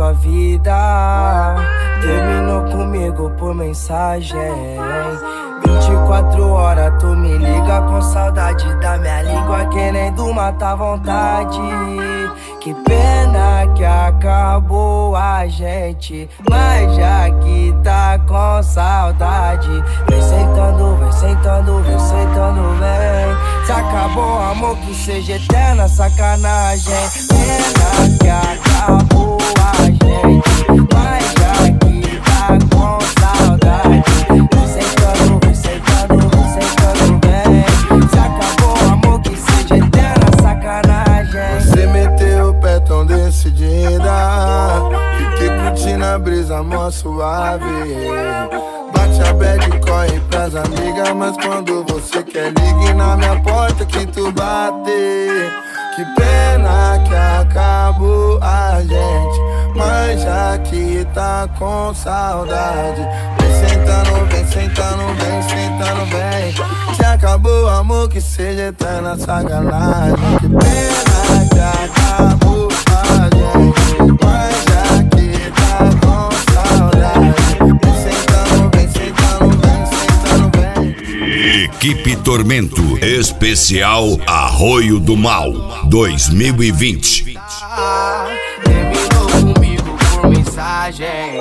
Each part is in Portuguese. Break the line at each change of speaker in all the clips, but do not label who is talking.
sua vida. Terminou comigo por mensagem. 24 horas tu me liga com saudade da minha língua, querendo matar vontade. Que pena que acabou a gente, mas já que tá com saudade, vem sentando, vem sentando, vem sentando, vem. Se acabou amor, que seja eterna sacanagem. Pena que acabou a gente, mas já que tá com saudade, vem sentando, vem sentando, vem sentando, vem. Se acabou amor, que seja eterna sacanagem.
Você meteu o pé tão decidida, fiquei curtindo a brisa mó suave. Bate a bad, corre pras amigas, mas quando você quer ligue na minha porta que tu bate. Que pena que acabou a gente, mas já que tá com saudade, vem sentando, vem sentando, vem sentando, vem. Se acabou o amor, que seja eterna sacanagem. Que pena que acabou a gente, mas já que tá com saudade, vem sentando, vem sentando, vem sentando, vem.
Equipe Tormento Especial Arroio do Mal 2020.
Terminou comigo por mensagem.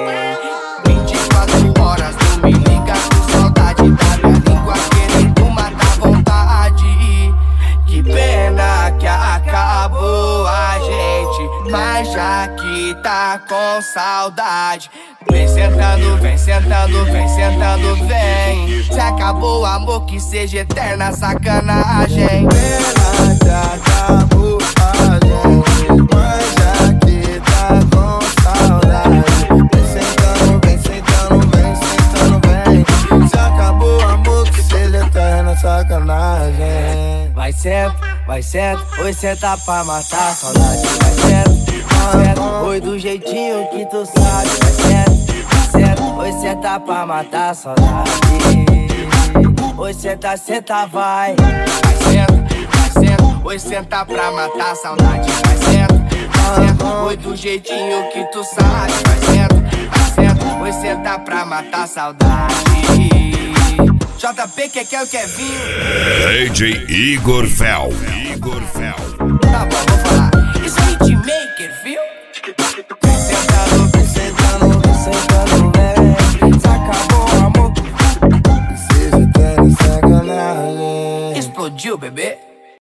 24 horas tu me liga com saudade da minha língua, querendo matar vontade. Que pena que acabou a gente, mas já que tá com saudade, vem sentando, vem sentando, vem sentando, vem. Se acabou o amor, que seja eterna sacanagem.
Pena que acabou a gente, mas já que tá com saudade, vem sentando, vem sentando, vem sentando, vem. Se acabou o amor, que seja eterna sacanagem.
Vai senta, oi senta pra matar a saudade. Vai senta, oi do jeitinho que tu sabe. Vai senta, oi senta pra matar a saudade. Oi senta, senta, vai. Vai senta, oi senta pra matar a saudade. Vai senta, oi do jeitinho que tu sabe. Vai senta, oi senta pra matar a saudade. JP, que é o Kevinho.
DJ Igor Fel.